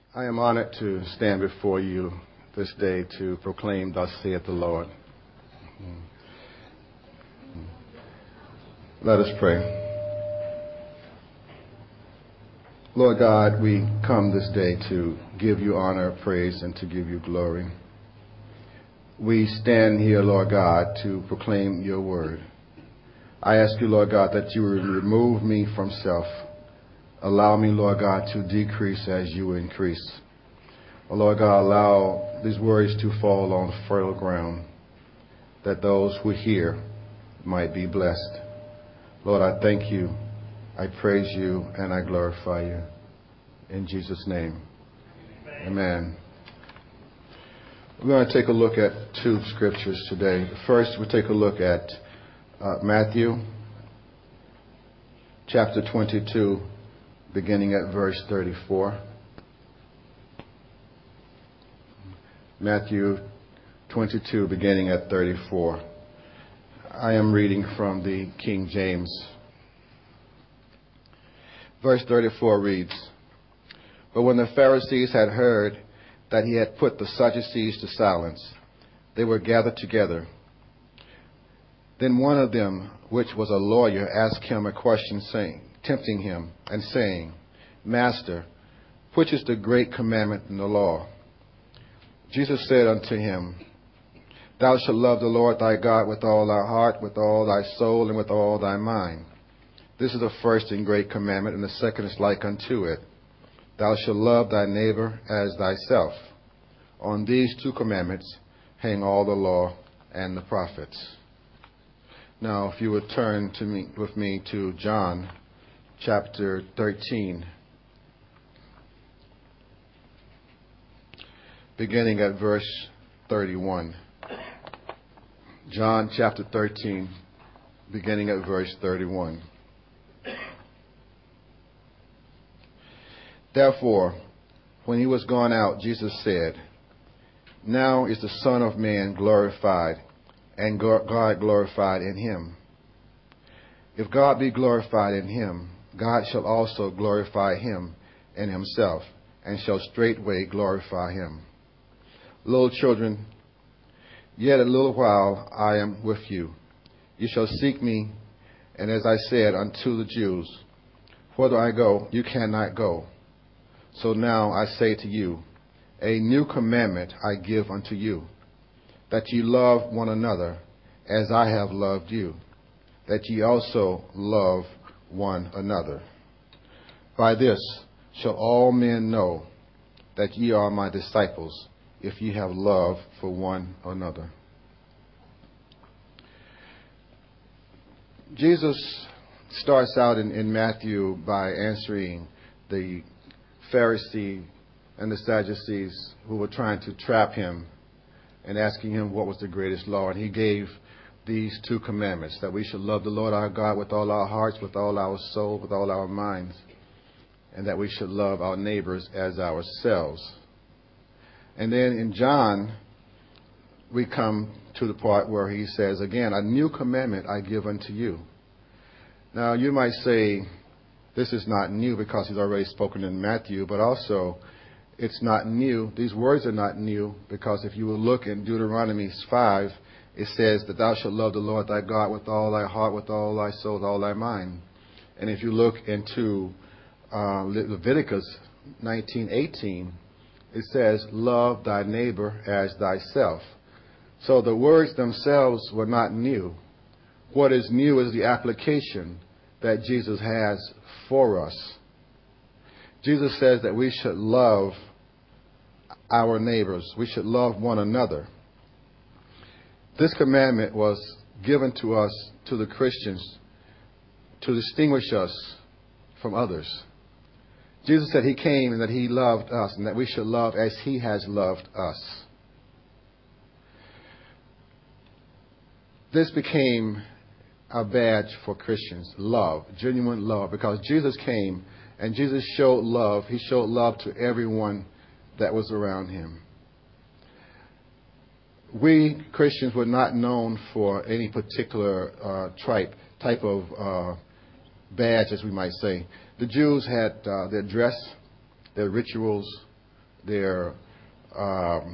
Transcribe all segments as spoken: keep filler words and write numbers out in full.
I am honored to stand before you this day to proclaim, thus saith the Lord. Let us pray. Lord God, we come this day to give you honor, praise, and to give you glory. We stand here, Lord God, to proclaim your word. I ask you, Lord God, that you will remove me from self. Allow me, Lord God, to decrease as you increase. Oh, Lord God, allow these words to fall on fertile ground, that those who hear might be blessed. Lord, I thank you, I praise you, and I glorify you. In Jesus' name, amen. Amen. We're going to take a look at two scriptures today. First, we'll take a look at uh, Matthew chapter twenty-two, beginning at verse thirty-four. Matthew twenty-two, beginning at thirty-four. I am reading from the King James. Verse thirty-four reads, "But when the Pharisees had heard that he had put the Sadducees to silence, they were gathered together. Then one of them, which was a lawyer, asked him a question, saying, tempting him, and saying, Master, which is the great commandment in the law? Jesus said unto him, Thou shalt love the Lord thy God with all thy heart, with all thy soul, and with all thy mind. This is the first and great commandment, and the second is like unto it. Thou shalt love thy neighbor as thyself. On these two commandments hang all the law and the prophets." Now, if you would turn to me, with me to John chapter thirteen, beginning at verse thirty-one. John chapter thirteen, beginning at verse thirty-one. "Therefore, when he was gone out, Jesus said, Now is the Son of Man glorified, and God glorified in him. If God be glorified in him, God shall also glorify him in himself, and shall straightway glorify him. Little children, yet a little while I am with you. You shall seek me, and as I said unto the Jews, Whither I go, you cannot go. So now I say to you, a new commandment I give unto you, that ye love one another as I have loved you, that ye also love one another. By this shall all men know that ye are my disciples, if ye have love for one another." Jesus starts out in, in Matthew by answering the Pharisee and the Sadducees who were trying to trap him and asking him what was the greatest law. And he gave these two commandments, that we should love the Lord our God with all our hearts, with all our soul, with all our minds, and that we should love our neighbors as ourselves. And then in John, we come to the part where he says, again, a new commandment I give unto you. Now, you might say, this is not new because he's already spoken in Matthew, but also it's not new. These words are not new because if you will look in Deuteronomy five, it says that thou shalt love the Lord thy God with all thy heart, with all thy soul, with all thy mind. And if you look into uh, Leviticus nineteen eighteen, it says, love thy neighbor as thyself. So the words themselves were not new. What is new is the application that Jesus has for us. Jesus says that we should love our neighbors. We should love one another. This commandment was given to us, to the Christians, to distinguish us from others. Jesus said he came and that he loved us and that we should love as he has loved us. This became a badge for Christians, love, genuine love, because Jesus came and Jesus showed love. He showed love to everyone that was around him. We Christians were not known for any particular uh, type, type of uh, badge, as we might say. The Jews had uh, their dress, their rituals, their um,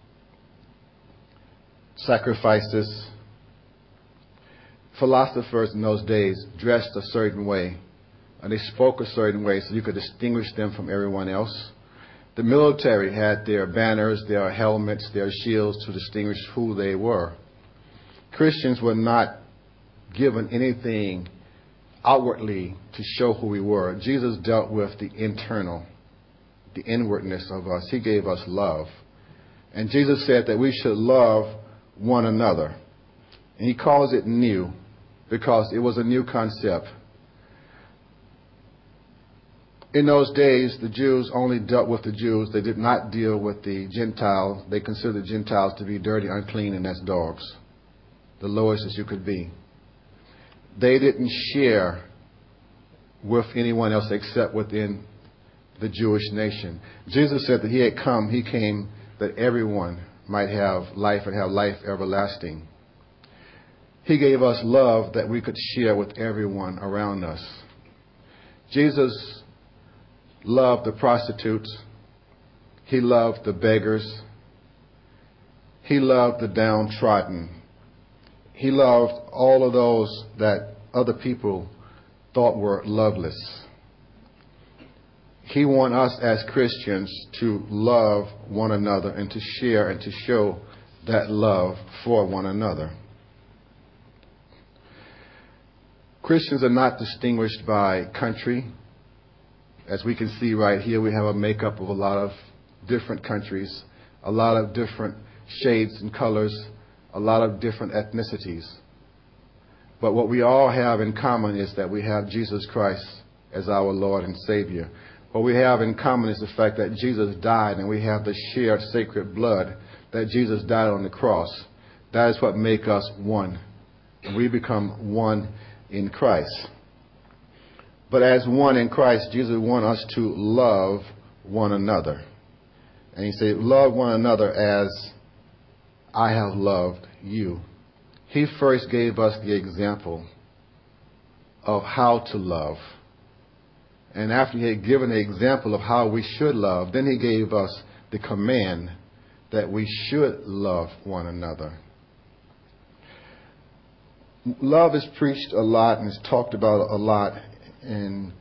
sacrifices. Philosophers in those days dressed a certain way, and they spoke a certain way so you could distinguish them from everyone else. The military had their banners, their helmets, their shields to distinguish who they were. Christians were not given anything outwardly to show who we were. Jesus dealt with the internal, the inwardness of us. He gave us love. And Jesus said that we should love one another. And he calls it new because it was a new concept. In those days, the Jews only dealt with the Jews. They did not deal with the Gentiles. They considered the Gentiles to be dirty, unclean, and as dogs, the lowest as you could be. They didn't share with anyone else except within the Jewish nation. Jesus said that he had come, he came that everyone might have life and have life everlasting. He gave us love that we could share with everyone around us. Jesus loved the prostitutes. He loved the beggars. He loved the downtrodden. He loved all of those that other people thought were loveless. He wants us as Christians to love one another and to share and to show that love for one another. Christians are not distinguished by country. As we can see right here, we have a makeup of a lot of different countries, a lot of different shades and colors, a lot of different ethnicities. But what we all have in common is that we have Jesus Christ as our Lord and Savior. What we have in common is the fact that Jesus died, and we have the shared sacred blood that Jesus died on the cross. That is what makes us one. And we become one in Christ. But as one in Christ, Jesus wants us to love one another. And he said, love one another as I have loved you. He first gave us the example of how to love. And after he had given the example of how we should love, then he gave us the command that we should love one another. Love is preached a lot and is talked about a lot. And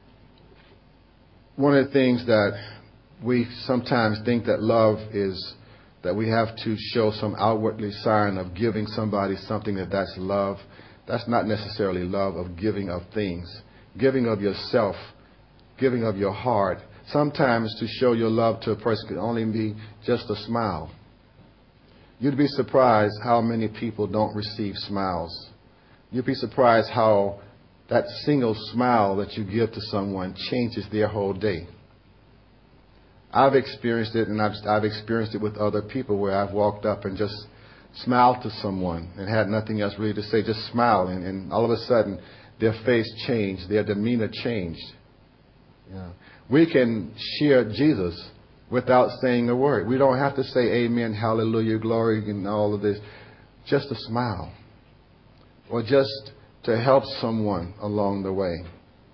one of the things that we sometimes think that love is that we have to show some outwardly sign of giving somebody something, that that's love. That's not necessarily love of giving of things. Giving of yourself, giving of your heart. Sometimes to show your love to a person could only be just a smile. You'd be surprised how many people don't receive smiles. You'd be surprised how that single smile that you give to someone changes their whole day. I've experienced it, and I've, I've experienced it with other people where I've walked up and just smiled to someone and had nothing else really to say, just smile, and, and all of a sudden their face changed, their demeanor changed. You know, we can share Jesus without saying a word. We don't have to say amen, hallelujah, glory, and all of this. Just a smile, or just to help someone along the way.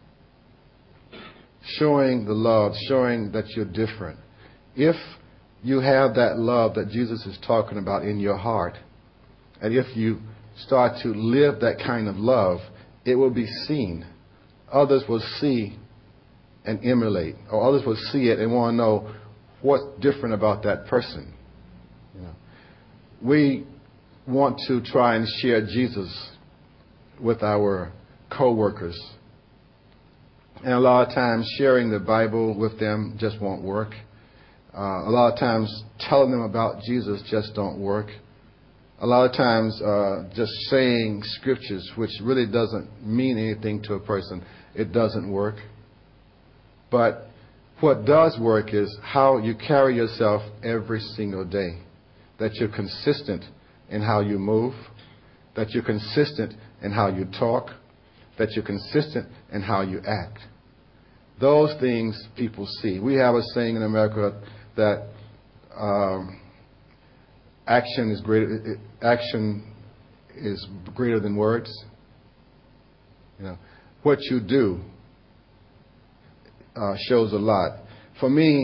Showing the love, showing that you're different. If you have that love that Jesus is talking about in your heart, and if you start to live that kind of love, it will be seen. Others will see and emulate, or others will see it and want to know what's different about that person. You know, we want to try and share Jesus with our co-workers. And a lot of times sharing the Bible with them just won't work. Uh, a lot of times telling them about Jesus just don't work. A lot of times uh, just saying scriptures, which really doesn't mean anything to a person, it doesn't work. But what does work is how you carry yourself every single day. That you're consistent in how you move. That you're consistent in how you talk. That you're consistent in how you act. Those things people see. We have a saying in America that um, action is greater. Action is greater than words. You know, what you do uh, shows a lot. For me,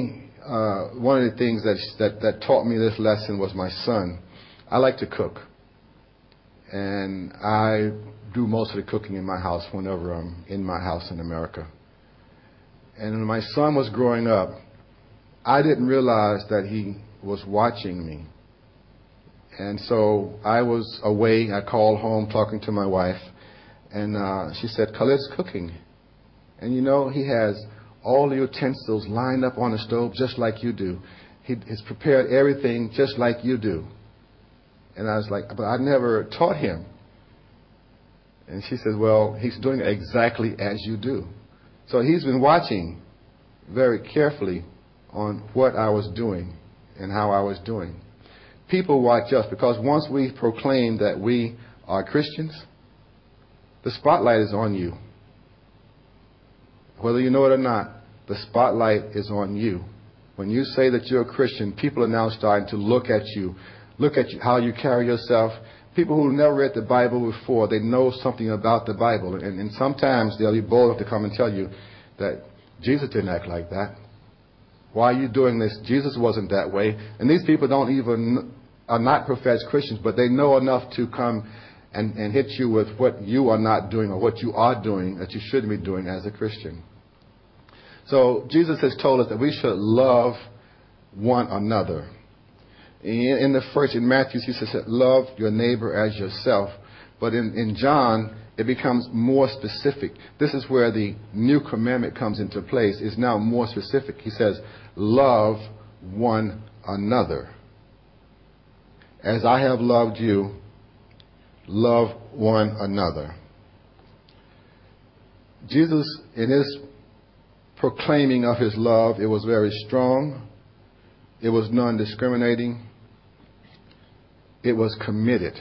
uh, one of the things that, that that taught me this lesson was my son. I like to cook, and I do most of the cooking in my house whenever I'm in my house in America. And when my son was growing up, I didn't realize that he was watching me. And so I was away. I called home talking to my wife, and uh, she said, "Khalid's cooking." And you know, he has all the utensils lined up on the stove just like you do. He has prepared everything just like you do. And I was like, but I never taught him. And she said, well, he's doing it exactly as you do. So he's been watching very carefully on what I was doing and how I was doing. People watch us because once we proclaim that we are Christians, the spotlight is on you. Whether you know it or not, the spotlight is on you. When you say that you're a Christian, people are now starting to look at you, look at you, how you carry yourself. People who never read the Bible before, they know something about the Bible. And, and sometimes they'll be bold enough to come and tell you that Jesus didn't act like that. Why are you doing this? Jesus wasn't that way. And these people don't even, are not professed Christians, but they know enough to come and, and hit you with what you are not doing or what you are doing that you shouldn't be doing as a Christian. So Jesus has told us that we should love one another. In, in the first, in Matthew, he says, love your neighbor as yourself. But in, in John, it becomes more specific. This is where the new commandment comes into place. It's now more specific. He says, love one another. As I have loved you, love one another. Jesus, in his proclaiming of his love, it was very strong. It was non-discriminating. It was committed.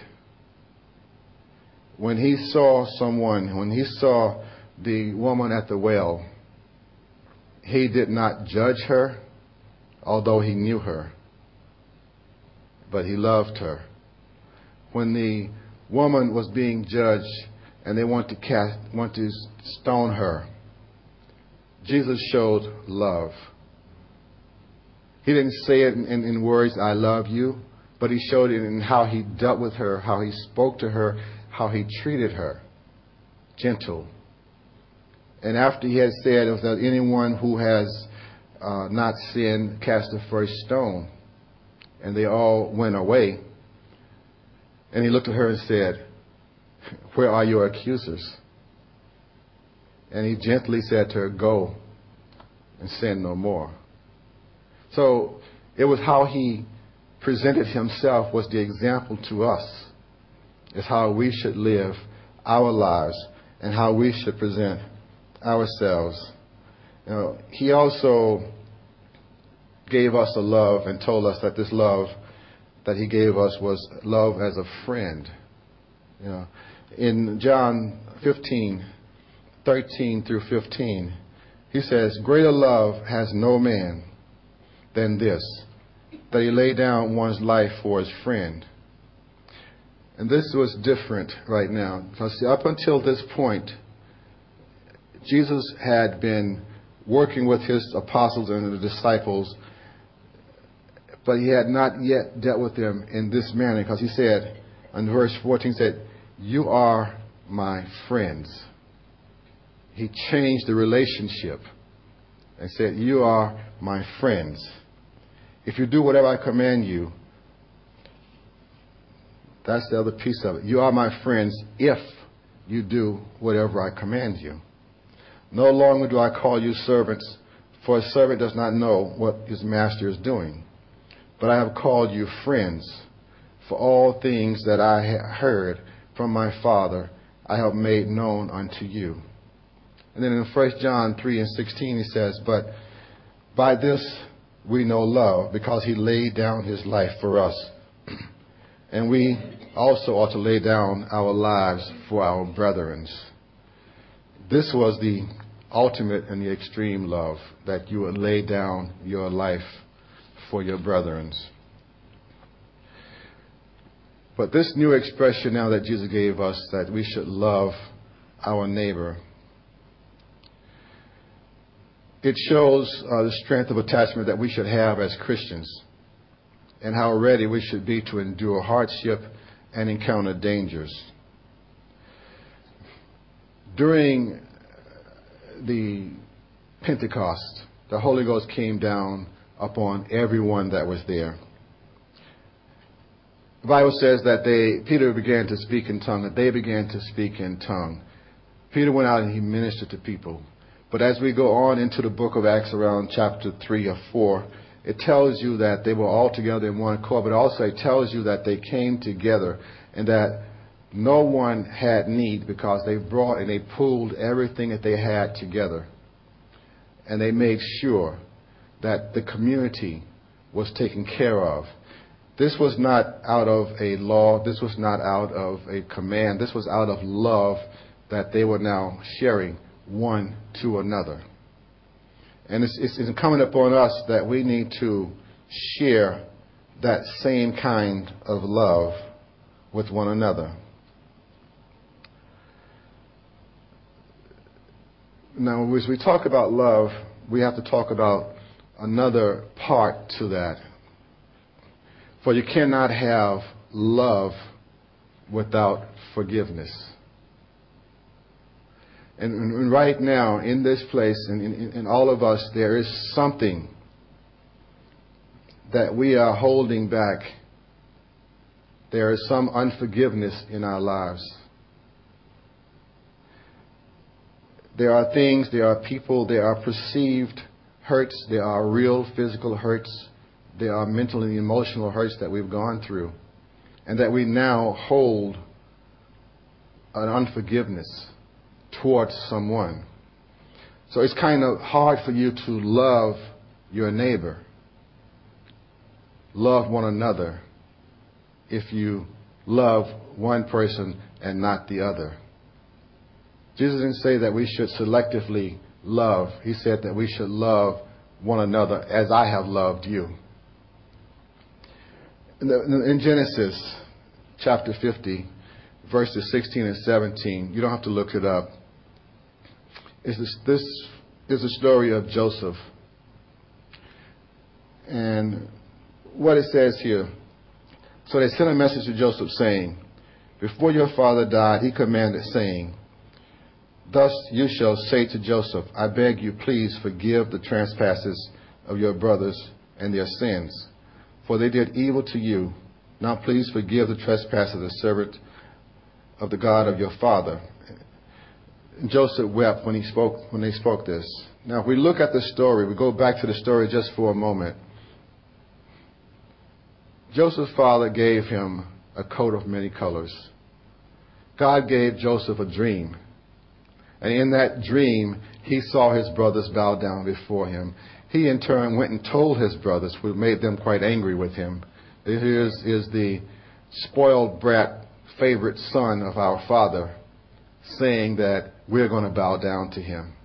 When he saw someone, when he saw the woman at the well, he did not judge her, although he knew her, but he loved her. When the woman was being judged and they want to cast, want to stone her, Jesus showed love. He didn't say it in, in, in words, I love you, but he showed it in how he dealt with her, how he spoke to her, how he treated her. Gentle. And after he had said, if there's anyone who has uh, not sinned, cast the first stone. And they all went away. And he looked at her and said, where are your accusers? And he gently said to her, go and sin no more. So it was how he presented himself was the example to us. It's how we should live our lives and how we should present ourselves. You know, he also gave us a love and told us that this love that he gave us was love as a friend. You know, in John fifteen, thirteen through fifteen, he says, greater love has no man than this, that he lay down one's life for his friend. And this was different right now, because up until this point, Jesus had been working with his apostles and the disciples, but he had not yet dealt with them in this manner, because he said, in verse fourteen, he said, you are my friends. He changed the relationship and said, you are my friends. If you do whatever I command you, that's the other piece of it. You are my friends if you do whatever I command you. No longer do I call you servants, for a servant does not know what his master is doing. But I have called you friends, for all things that I have heard from my Father I have made known unto you. And then in First John three and sixteen he says, but by this we know love, because he laid down his life for us. And we also ought to lay down our lives for our brethren. This was the ultimate and the extreme love, that you would lay down your life for your brethren. But this new expression now that Jesus gave us, that we should love our neighbor, it shows uh, the strength of attachment that we should have as Christians, and how ready we should be to endure hardship and encounter dangers. During the Pentecost, the Holy Ghost came down upon everyone that was there. The Bible says that they, Peter began to speak in tongue, that they began to speak in tongue. Peter went out and he ministered to people. But as we go on into the book of Acts around chapter three or four, it tells you that they were all together in one accord, but also it tells you that they came together and that no one had need, because they brought and they pulled everything that they had together. And they made sure that the community was taken care of. This was not out of a law. This was not out of a command. This was out of love that they were now sharing one to another. And it's, it's incumbent upon us that we need to share that same kind of love with one another. Now, as we talk about love, we have to talk about another part to that. For you cannot have love without forgiveness. And, and right now, in this place, and in, in all of us, there is something that we are holding back. There is some unforgiveness in our lives. There are things, there are people, there are perceived hurts, there are real physical hurts, there are mental and emotional hurts that we've gone through, and that we now hold an unforgiveness towards someone. So it's kind of hard for you to love your neighbor, love one another, if you love one person and not the other. Jesus didn't say that we should selectively love. He said that we should love one another as I have loved you. In, the, in Genesis chapter fifty, verses sixteen and seventeen, you don't have to look it up. It's this, this is the story of Joseph. And what it says here, so they sent a message to Joseph saying, before your father died, he commanded, saying, thus you shall say to Joseph, I beg you, please forgive the trespasses of your brothers and their sins, for they did evil to you. Now please forgive the trespasses of the servant of the God of your father. And Joseph wept when he spoke when they spoke this. Now, if we look at the story, we go back to the story just for a moment. Joseph's father gave him a coat of many colors. God gave Joseph a dream. And in that dream, he saw his brothers bow down before him. He in turn went and told his brothers, which made them quite angry with him. Here is, is the spoiled brat, favorite son of our father, saying that we're going to bow down to him.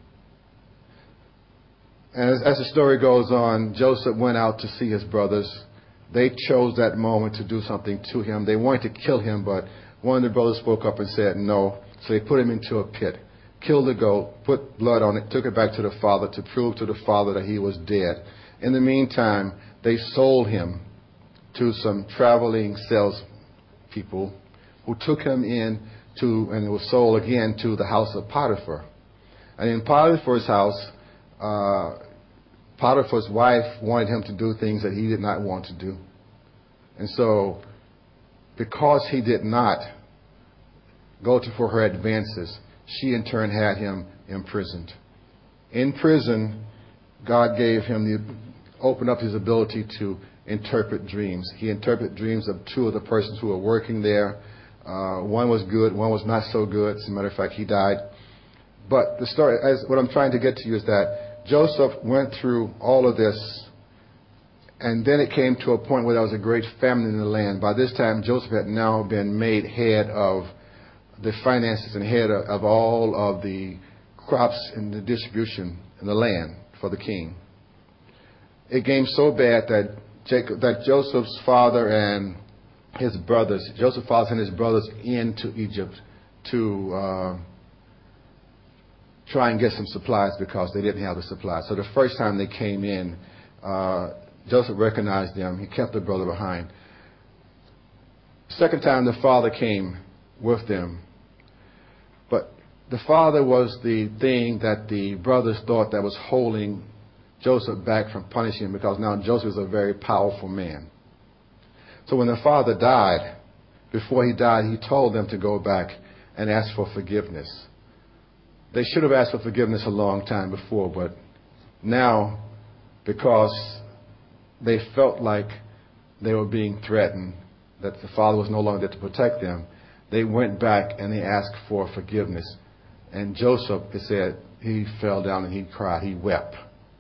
And as, as the story goes on, Joseph went out to see his brothers. They chose that moment to do something to him. They wanted to kill him, but one of the brothers spoke up and said no. So they put him into a pit, killed the goat, put blood on it, took it back to the father to prove to the father that he was dead. In the meantime, they sold him to some traveling salespeople who took him in to, and it was sold again to the house of Potiphar. And in Potiphar's house, uh, Potiphar's wife wanted him to do things that he did not want to do. And so, because he did not go to for her advances, she in turn had him imprisoned. In prison, God gave him the, opened up his ability to interpret dreams. He interpreted dreams of two of the persons who were working there. Uh, one was good, one was not so good. As a matter of fact, he died. But the story, as what I'm trying to get to you is that Joseph went through all of this, and then it came to a point where there was a great famine in the land. By this time, Joseph had now been made head of the finances and head of, of all of the crops and the distribution in the land for the king. It came so bad that Jacob, that Joseph's father and his brothers, Joseph's father and his brothers into Egypt to uh, try and get some supplies because they didn't have the supplies. So the first time they came in, uh, Joseph recognized them. He kept the brother behind. Second time, the father came with them. But the father was the thing that the brothers thought that was holding Joseph back from punishing him, because now Joseph is a very powerful man. So when the father died, before he died, he told them to go back and ask for forgiveness. They should have asked for forgiveness a long time before, but now, because they felt like they were being threatened, that the father was no longer there to protect them, they went back and they asked for forgiveness. And Joseph, it said, he fell down and he cried, he wept.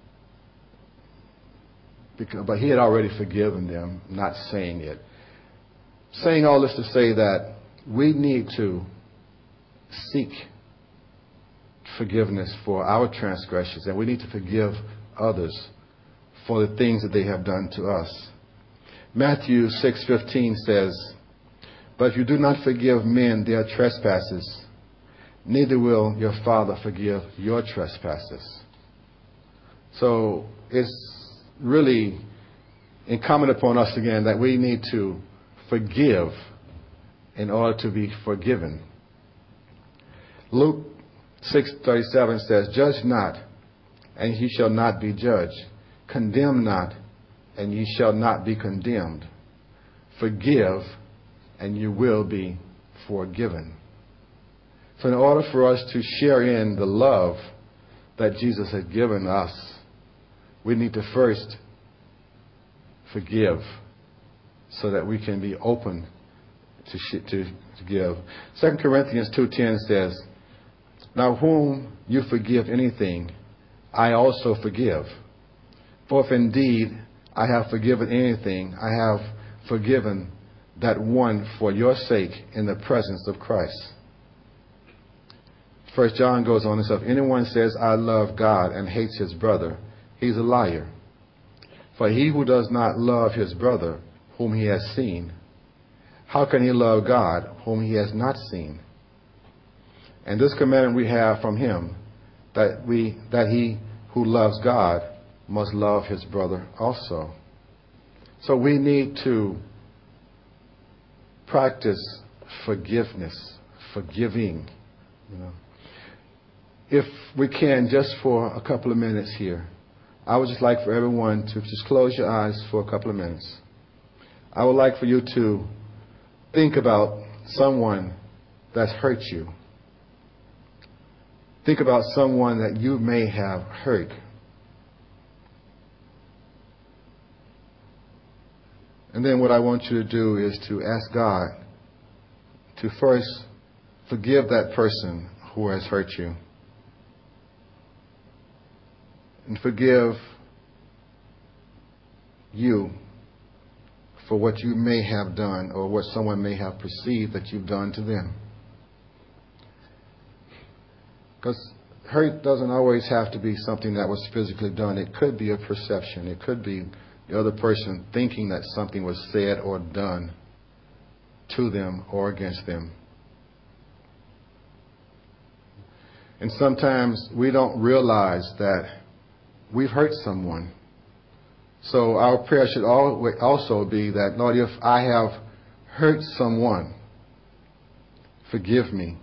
Because, but he had already forgiven them, not saying it. Saying all this to say that we need to seek forgiveness for our transgressions, and we need to forgive others for the things that they have done to us. Matthew six fifteen says, "But if you do not forgive men their trespasses, neither will your Father forgive your trespasses." So it's really incumbent upon us again that we need to forgive in order to be forgiven. Luke six thirty-seven says, "Judge not, and ye shall not be judged. Condemn not, and ye shall not be condemned. Forgive, and you will be forgiven." So in order for us to share in the love that Jesus has given us, we need to first forgive so that we can be open to, sh- to, to give. Second Corinthians two ten says, "Now whom you forgive anything, I also forgive. For if indeed I have forgiven anything, I have forgiven that one for your sake in the presence of Christ." First John goes on and says, "If anyone says, I love God, and hates his brother, he's a liar. For he who does not love his brother, whom he has seen, how can he love God, whom he has not seen? And this commandment we have from him, that we that he who loves God must love his brother also." So we need to practice forgiveness, forgiving. You know, if we can, just for a couple of minutes here, I would just like for everyone to just close your eyes for a couple of minutes. I would like for you to think about someone that's hurt you. Think about someone that you may have hurt. And then what I want you to do is to ask God to first forgive that person who has hurt you. And forgive you for what you may have done or what someone may have perceived that you've done to them. Because hurt doesn't always have to be something that was physically done. It could be a perception. It could be the other person thinking that something was said or done to them or against them. And sometimes we don't realize that we've hurt someone. So our prayer should also be that, Lord, if I have hurt someone, forgive me.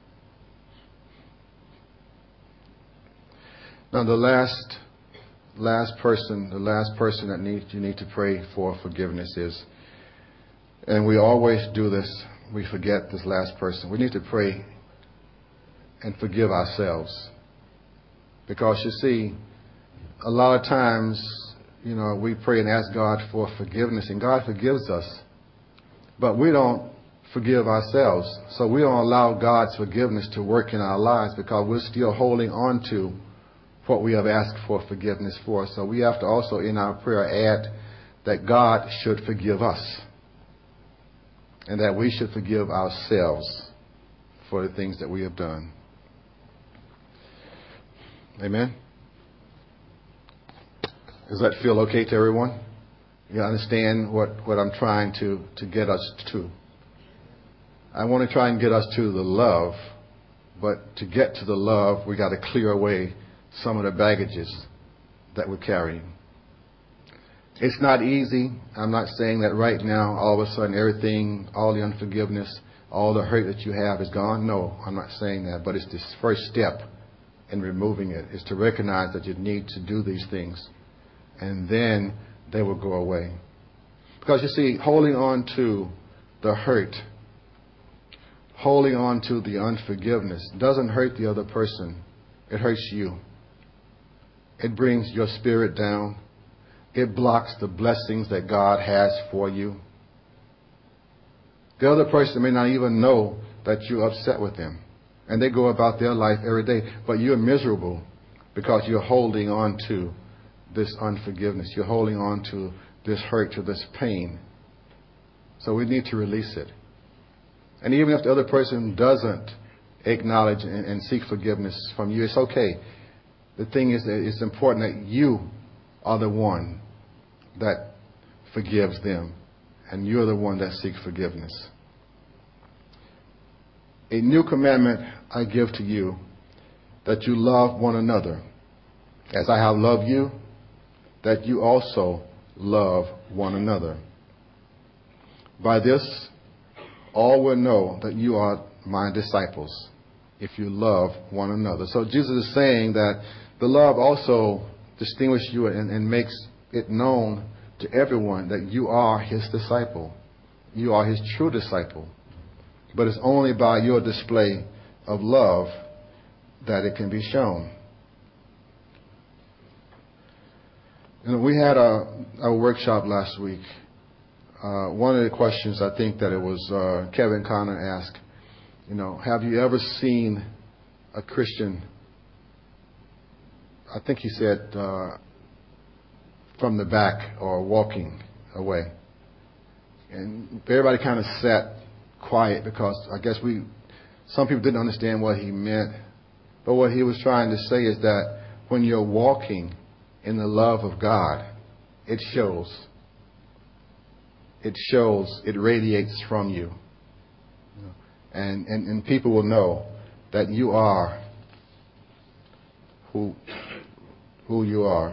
Now the last last person, the last person that need, you need to pray for forgiveness is, and we always do this, we forget this last person. We need to pray and forgive ourselves. Because you see, a lot of times, you know, we pray and ask God for forgiveness, and God forgives us, but we don't forgive ourselves. So we don't allow God's forgiveness to work in our lives because we're still holding on to what we have asked for forgiveness for. So we have to also in our prayer add that God should forgive us and that we should forgive ourselves for the things that we have done. Amen? Does that feel okay to everyone? You understand what, what I'm trying to, to get us to? I want to try and get us to the love But to get to the love, we got to clear away some of the baggages that we're carrying. It's not easy. I'm not saying that right now, all of a sudden, everything, all the unforgiveness, all the hurt that you have is gone. No, I'm not saying that. But it's this first step in removing it, is to recognize that you need to do these things. And then they will go away. Because you see, holding on to the hurt, holding on to the unforgiveness doesn't hurt the other person. It hurts you. It brings your spirit down. It blocks the blessings that God has for you. The other person may not even know that you're upset with them. And they go about their life every day. But you're miserable because you're holding on to this unforgiveness. You're holding on to this hurt, to this pain. So we need to release it. And even if the other person doesn't acknowledge and, and seek forgiveness from you, it's okay. The thing is that it's important that you are the one that forgives them. And you're the one that seeks forgiveness. A new commandment I give to you, that you love one another. As I have loved you, that you also love one another. By this, all will know that you are my disciples, if you love one another. So Jesus is saying that the love also distinguishes you and, and makes it known to everyone that you are his disciple. You are his true disciple. But it's only by your display of love that it can be shown. You know, we had a, a workshop last week. Uh, one of the questions, I think that it was uh, Kevin Connor asked, you know, have you ever seen a Christian, I think he said, uh, from the back or walking away? And everybody kind of sat quiet because I guess we, some people didn't understand what he meant. But what he was trying to say is that when you're walking in the love of God, it shows. It shows, it radiates from you. And, and, and people will know that you are who, who you are.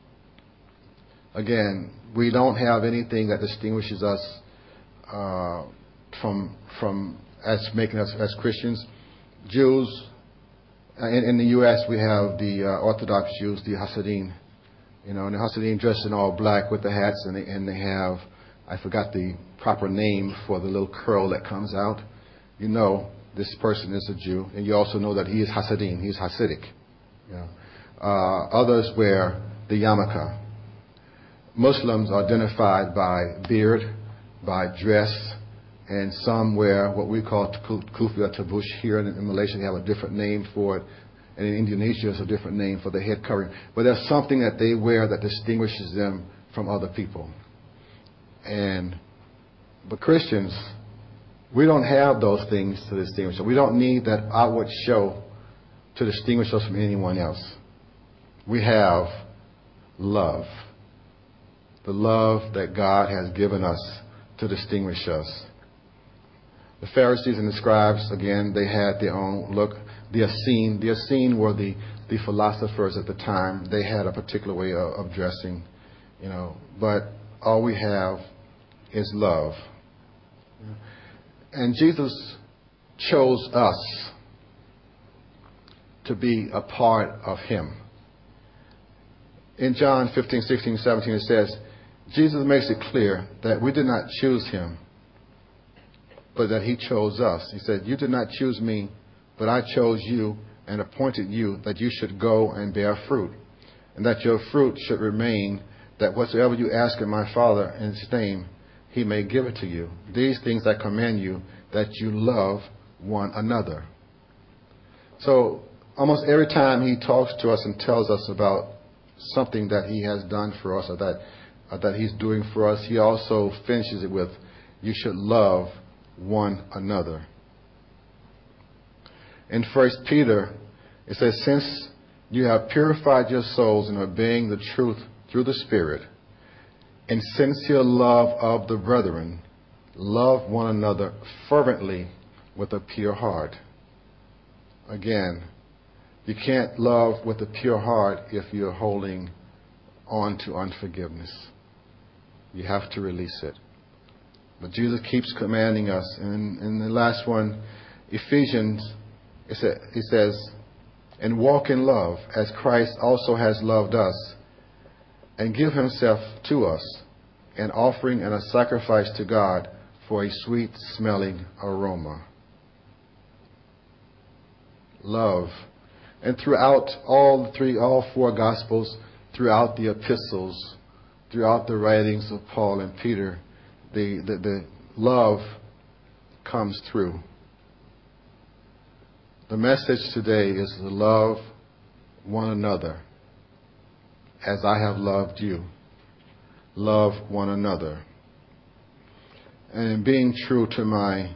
Again, we don't have anything that distinguishes us uh, from, from as making us as Christians. Jews, in, in the U S we have the uh, Orthodox Jews, the Hasidim. You know, and the Hasidim dressed in all black with the hats, and they, and they have, I forgot the proper name for the little curl that comes out. You know this person is a Jew, and you also know that he is Hasidim, he's Hasidic. Yeah. Uh, others wear the yarmulke. Muslims are identified by beard, by dress, and some wear what we call kufi or tabush. Here in, in Malaysia, they have a different name for it. And in Indonesia, there's a different name for the head covering. But there's something that they wear that distinguishes them from other people. And but Christians, we don't have those things to distinguish us. We don't need that outward show to distinguish us from anyone else. We have love. The love that God has given us to distinguish us. The Pharisees and the scribes, again, they had their own look. The Essene, the Essene were the, the philosophers at the time. They had a particular way of, of dressing, you know. But all we have is love. And Jesus chose us to be a part of him. In John fifteen, sixteen, seventeen, it says, Jesus makes it clear that we did not choose him, but that he chose us. He said, you did not choose me, but I chose you and appointed you that you should go and bear fruit, and that your fruit should remain, that whatsoever you ask in my Father in his name, he may give it to you. These things I command you, that you love one another. So almost every time he talks to us and tells us about something that he has done for us, or that uh, that he's doing for us, he also finishes it with, you should love one another. In First Peter, it says, since you have purified your souls in obeying the truth through the Spirit, in sincere love of the brethren, love one another fervently with a pure heart. again, you can't love with a pure heart if you're holding on to unforgiveness. You have to release it. But Jesus keeps commanding us. And in the last one, Ephesians, it says, and walk in love as Christ also has loved us and give himself to us, an offering and a sacrifice to God for a sweet smelling aroma. Love. And throughout all the three, all four Gospels, throughout the epistles, throughout the writings of Paul and Peter, the, the, the love comes through. The message today is to love one another as I have loved you. Love one another. And in being true to my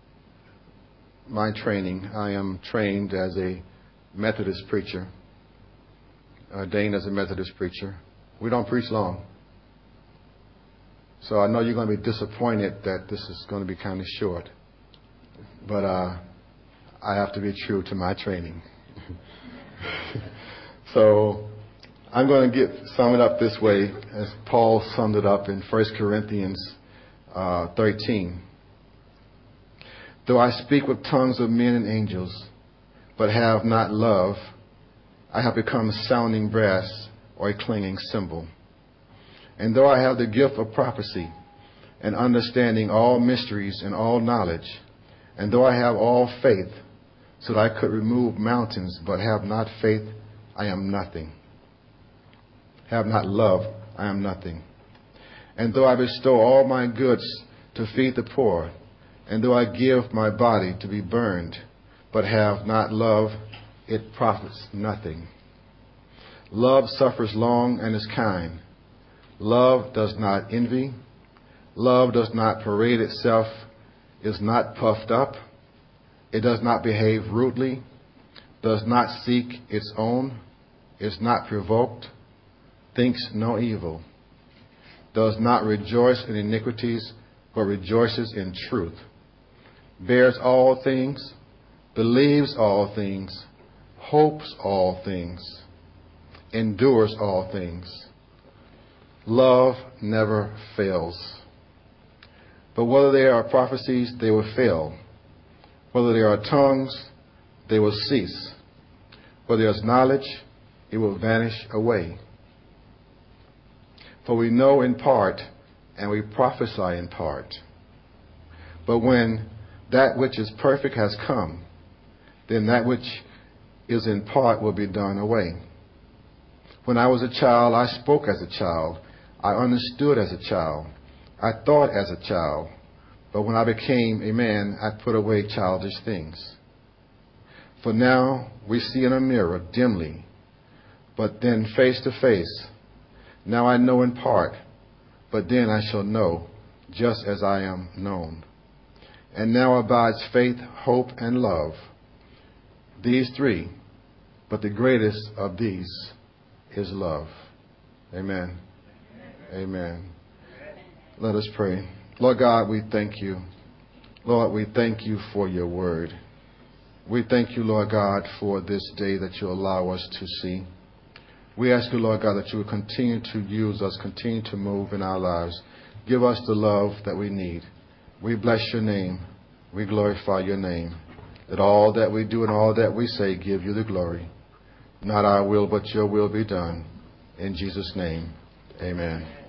my training, I am trained as a Methodist preacher, ordained as a Methodist preacher. We don't preach long. So I know you're going to be disappointed that this is going to be kind of short. But uh, I have to be true to my training. So I'm going to get sum it up this way, as Paul summed it up in First Corinthians uh, thirteen. Though I speak with tongues of men and angels, but have not love, I have become a sounding brass or a clanging cymbal. And though I have the gift of prophecy and understanding all mysteries and all knowledge, and though I have all faith so that I could remove mountains, but have not faith, I am nothing. Have not love, I am nothing. And though I bestow all my goods to feed the poor, and though I give my body to be burned, but have not love, it profits nothing. Love suffers long and is kind. Love does not envy. Love does not parade itself, is not puffed up. It does not behave rudely, does not seek its own, is not provoked, thinks no evil, does not rejoice in iniquities, but rejoices in truth, bears all things, believes all things, hopes all things, endures all things. Love never fails. But whether there are prophecies, they will fail. Whether there are tongues, they will cease. Whether there is knowledge, it will vanish away. For we know in part, and we prophesy in part. But when that which is perfect has come, then that which is in part will be done away. When I was a child, I spoke as a child. I understood as a child. I thought as a child. But when I became a man, I put away childish things. For now we see in a mirror dimly, but then face to face. Now I know in part, but then I shall know, just as I am known. And now abides faith, hope, and love. These three, but the greatest of these is love. Amen. Amen. Let us pray. Lord God, we thank you. Lord, we thank you for your word. We thank you, Lord God, for this day that you allow us to see. We ask you, Lord God, that you will continue to use us, continue to move in our lives. Give us the love that we need. We bless your name. We glorify your name. That all that we do and all that we say give you the glory. Not our will, but your will be done. In Jesus' name, amen.